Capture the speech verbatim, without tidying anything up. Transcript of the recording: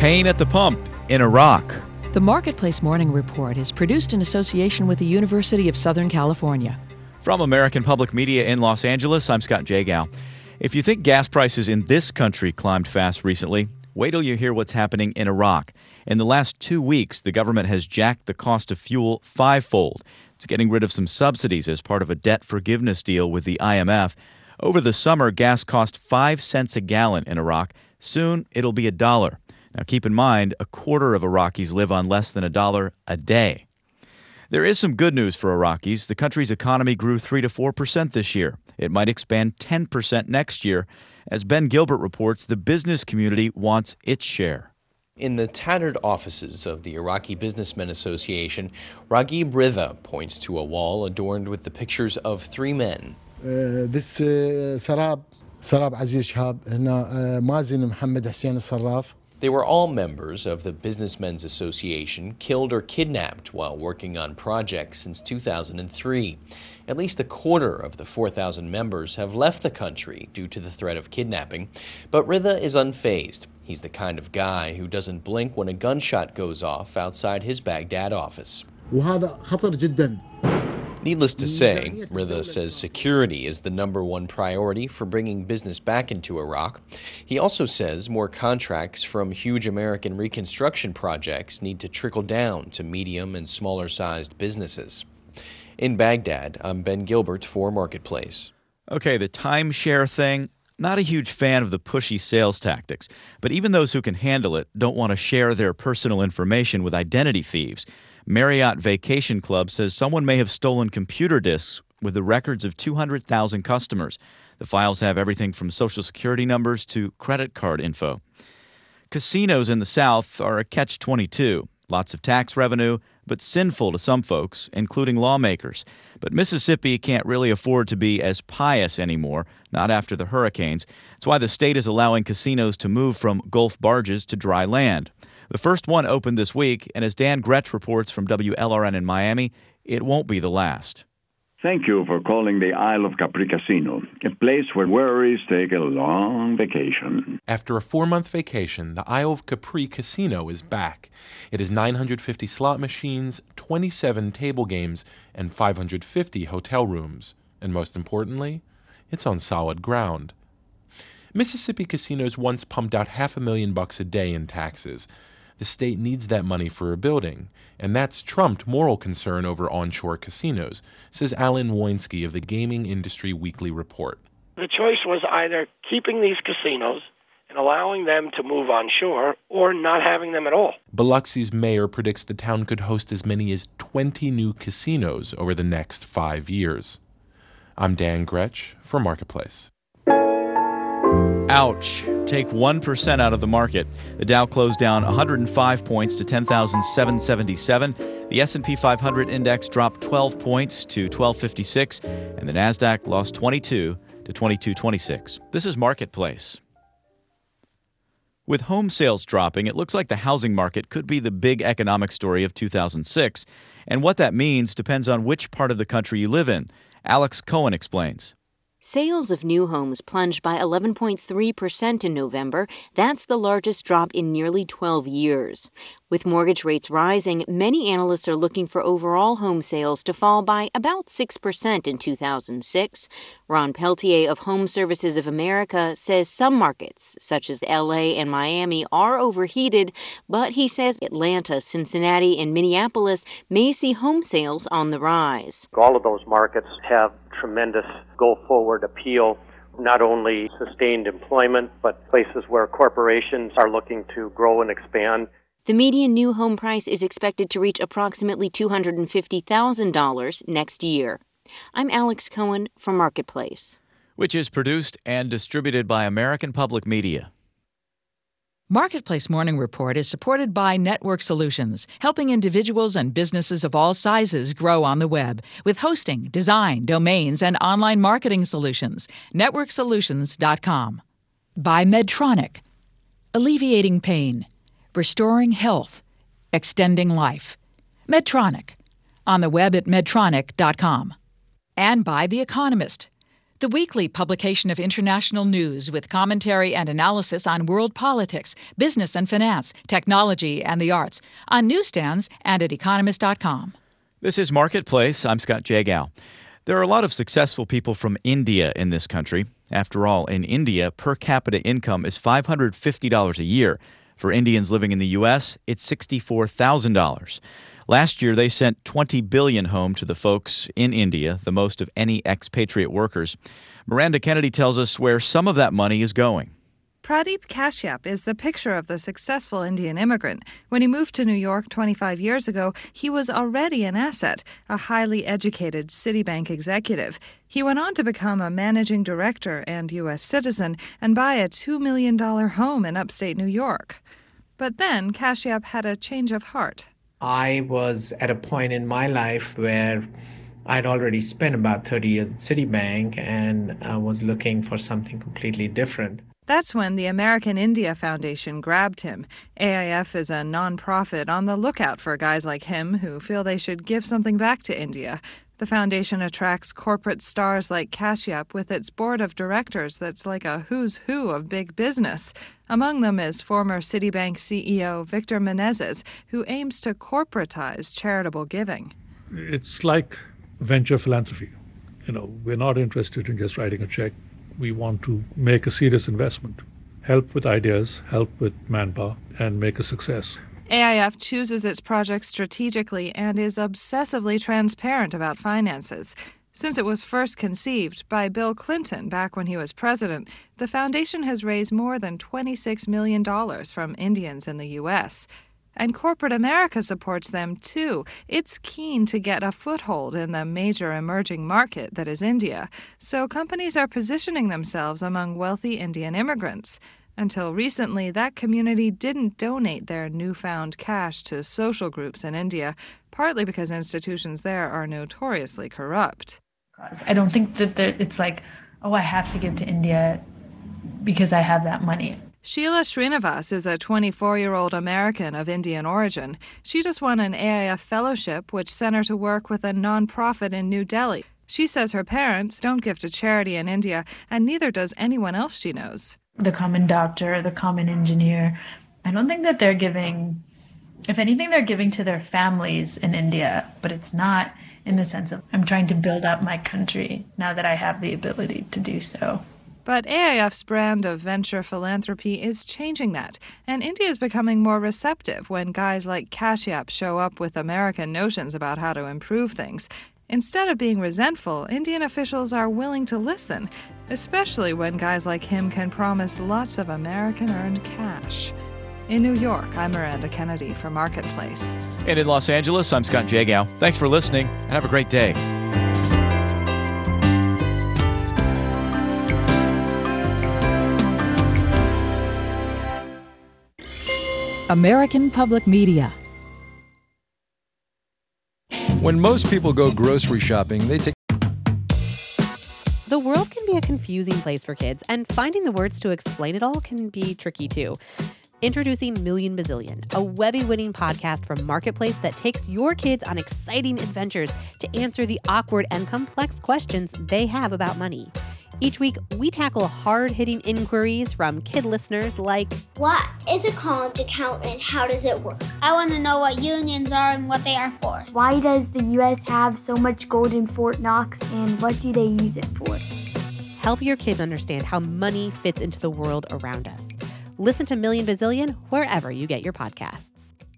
Pain at the pump in Iraq. The Marketplace Morning Report is produced in association with the University of Southern California. From American Public Media in Los Angeles, I'm Scott Jagow. If you think gas prices in this country climbed fast recently, wait till you hear what's happening in Iraq. In the last two weeks, the government has jacked the cost of fuel fivefold. It's getting rid of some subsidies as part of a debt forgiveness deal with the I M F. Over the summer, gas cost five cents a gallon in Iraq. Soon, it'll be a dollar. Now, keep in mind, a quarter of Iraqis live on less than a dollar a day. There is some good news for Iraqis. The country's economy grew three to four percent this year. It might expand ten percent next year. As Ben Gilbert reports, the business community wants its share. In the tattered offices of the Iraqi Businessmen Association, Raghib Ridha points to a wall adorned with the pictures of three men. Uh, this uh, Sarab, Sarab Aziz Shahab, هنا uh, Mazin Mohammed Hussein Sarraf. They were all members of the Businessmen's Association, killed or kidnapped while working on projects since two thousand three. At least a quarter of the four thousand members have left the country due to the threat of kidnapping, but Ridha is unfazed. He's the kind of guy who doesn't blink when a gunshot goes off outside his Baghdad office. وهذا خطر جدا. Needless to say, Ridha says security is the number one priority for bringing business back into Iraq. He also says more contracts from huge American reconstruction projects need to trickle down to medium and smaller-sized businesses. In Baghdad, I'm Ben Gilbert for Marketplace. Okay, the timeshare thing, not a huge fan of the pushy sales tactics. But even those who can handle it don't want to share their personal information with identity thieves. Marriott Vacation Club says someone may have stolen computer disks with the records of two hundred thousand customers. The files have everything from social security numbers to credit card info. Casinos in the South are a catch twenty-two. Lots of tax revenue, but sinful to some folks, including lawmakers. But Mississippi can't really afford to be as pious anymore, not after the hurricanes. That's why the state is allowing casinos to move from Gulf barges to dry land. The first one opened this week, and as Dan Gretsch reports from W L R N in Miami, it won't be the last. Thank you for calling the Isle of Capri Casino, a place where worries take a long vacation. After a four-month vacation, the Isle of Capri Casino is back. It has nine hundred fifty slot machines, twenty-seven table games, and five hundred fifty hotel rooms. And most importantly, it's on solid ground. Mississippi casinos once pumped out half a million bucks a day in taxes. The state needs that money for a building, and that's trumped moral concern over onshore casinos, says Alan Woinski of the Gaming Industry Weekly Report. The choice was either keeping these casinos and allowing them to move onshore or not having them at all. Biloxi's mayor predicts the town could host as many as twenty new casinos over the next five years. I'm Dan Gretsch for Marketplace. Ouch. Take one percent out of the market. The Dow closed down one hundred five points to ten thousand seven hundred seventy-seven. The S and P five hundred index dropped twelve points to twelve fifty-six, and the Nasdaq lost twenty-two to twenty-two twenty-six. This is Marketplace. With home sales dropping, it looks like the housing market could be the big economic story of two thousand six. And what that means depends on which part of the country you live in. Alex Cohen explains. Sales of new homes plunged by eleven point three percent in November. That's the largest drop in nearly twelve years. With mortgage rates rising, many analysts are looking for overall home sales to fall by about six percent in two thousand six. Ron Peltier of Home Services of America says some markets, such as L A and Miami, are overheated, but he says Atlanta, Cincinnati, and Minneapolis may see home sales on the rise. All of those markets have tremendous go-forward appeal, not only sustained employment, but places where corporations are looking to grow and expand. The median new home price is expected to reach approximately two hundred fifty thousand dollars next year. I'm Alex Cohen for Marketplace, which is produced and distributed by American Public Media. Marketplace Morning Report is supported by Network Solutions, helping individuals and businesses of all sizes grow on the web with hosting, design, domains, and online marketing solutions. network solutions dot com. By Medtronic, alleviating pain, restoring health, extending life. Medtronic, on the web at medtronic dot com. And by The Economist. the weekly publication of international news with commentary and analysis on world politics, business and finance, technology and the arts, on newsstands and at economist dot com. This is Marketplace. I'm Scott Jagow. There are a lot of successful people from India in this country. After all, in India, per capita income is five hundred fifty dollars a year. For Indians living in the U S, it's sixty-four thousand dollars. Last year, they sent twenty billion dollars home to the folks in India, the most of any expatriate workers. Miranda Kennedy tells us where some of that money is going. Pradeep Kashyap is the picture of the successful Indian immigrant. When he moved to New York twenty-five years ago, he was already an asset, a highly educated Citibank executive. He went on to become a managing director and U S citizen and buy a two million dollars home in upstate New York. But then Kashyap had a change of heart. I was at a point in my life where I'd already spent about thirty years at Citibank and I was looking for something completely different. That's when the American India Foundation grabbed him. A I F is a nonprofit on the lookout for guys like him who feel they should give something back to India. The foundation attracts corporate stars like Kashyap with its board of directors that's like a who's who of big business. Among them is former Citibank C E O Victor Menezes, who aims to corporatize charitable giving. It's like venture philanthropy. You know, we're not interested in just writing a check. We want to make a serious investment, help with ideas, help with manpower, and make a success. A I F chooses its projects strategically and is obsessively transparent about finances. Since it was first conceived by Bill Clinton back when he was president, the foundation has raised more than twenty-six million dollars from Indians in the U S And corporate America supports them, too. It's keen to get a foothold in the major emerging market that is India. So companies are positioning themselves among wealthy Indian immigrants. Until recently, that community didn't donate their newfound cash to social groups in India, partly because institutions there are notoriously corrupt. I don't think that there, it's like, oh, I have to give to India because I have that money. Sheila Srinivas is a twenty-four-year-old American of Indian origin. She just won an A I F fellowship, which sent her to work with a nonprofit in New Delhi. She says her parents don't give to charity in India, and neither does anyone else she knows. The common doctor, the common engineer, I don't think that they're giving, if anything, they're giving to their families in India, but it's not in the sense of, I'm trying to build up my country now that I have the ability to do so. But A I F's brand of venture philanthropy is changing that, and India is becoming more receptive when guys like Kashyap show up with American notions about how to improve things. Instead of being resentful, Indian officials are willing to listen, especially when guys like him can promise lots of American-earned cash. In New York, I'm Miranda Kennedy for Marketplace. And in Los Angeles, I'm Scott Jagow. Thanks for listening, and have a great day. American Public Media. When most people go grocery shopping, they take... The world can be a confusing place for kids, and finding the words to explain it all can be tricky too. Introducing Million Bazillion, a Webby-winning podcast from Marketplace that takes your kids on exciting adventures to answer the awkward and complex questions they have about money. Each week, we tackle hard-hitting inquiries from kid listeners like, what is a college account and how does it work? I want to know what unions are and what they are for. Why does the U S have so much gold in Fort Knox and what do they use it for? Help your kids understand how money fits into the world around us. Listen to Million Bazillion wherever you get your podcasts.